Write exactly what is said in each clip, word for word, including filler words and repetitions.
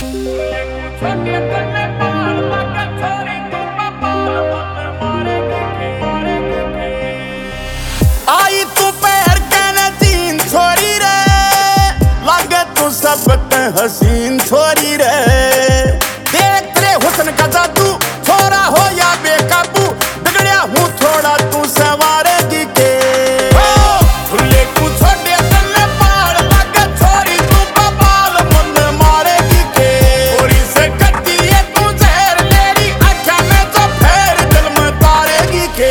आई तू पैर कहने तीन छोरी रे, लागे तू सबक हसीन छोरी रे। देख तेरे हुस्न का जादू, छोरा हो या बेकाबू, बिगड़िया हूँ थोड़ा तू सवारेगी के। खुले को छोटे तल्ले पार, लागे छोरी तू बबाल, मन मारेगी के। थोड़ी से कटी है तू जहर, मेरी आँखों में तो फेर दिल में तारेगी के।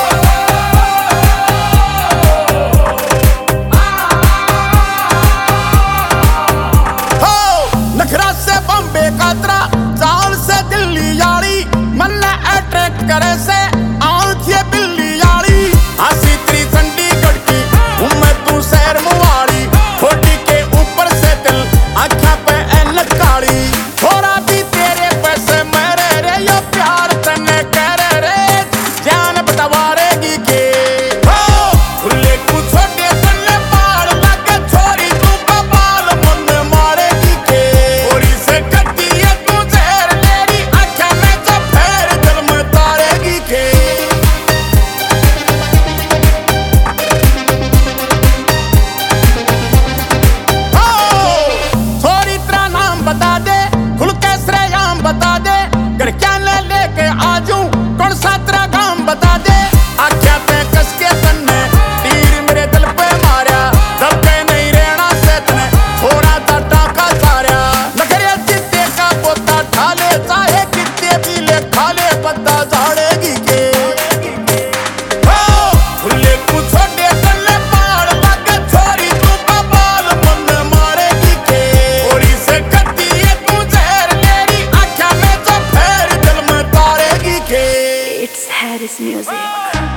चाल से दिल्ली यारी मन अट्रैक्ट करे से आंख ये बिल्ली यारी। हंसी तेरी चंडीगढ़ की मैं तू शहर मुवाड़ी, खोटी के ऊपर से दिल आँखों पे ऐनक काली। थोड़ा भी तेरे पैसे मेरे रे, यो प्यार तने करे रे, जान बटवारेगी के। खुले को छोटे तल्ले पार, लागे छोरी तू बबाल, मन मारेगी के। थोड़ी से कटी है तू जहर, मेरी आँखों में तो फेर दिल में तारेगी के। छोरी तेरा नाम बता दे, खुल के श्रेयाम बता दे, घर क्या ले लेके आजू, कौन सा तेरा काम बता दे। आख्या पे कस के तन्ने तीर मेरे दिल पे मारा, दब के नहीं रहना से तने थोड़ा सा टाका सारा। नखरे चित्ते का पोता ठाले, चाहे कितने भी ले खाले, पत्ता झाड़ेगी के। खुले को छोटे तल्ले पार, लागे छोरी तू बबाल, मन मारेगी के। थोड़ी से कटी है तू जहर, मेरी आँखों में तो फेर दिल में तारेगी के। It's Harris Music.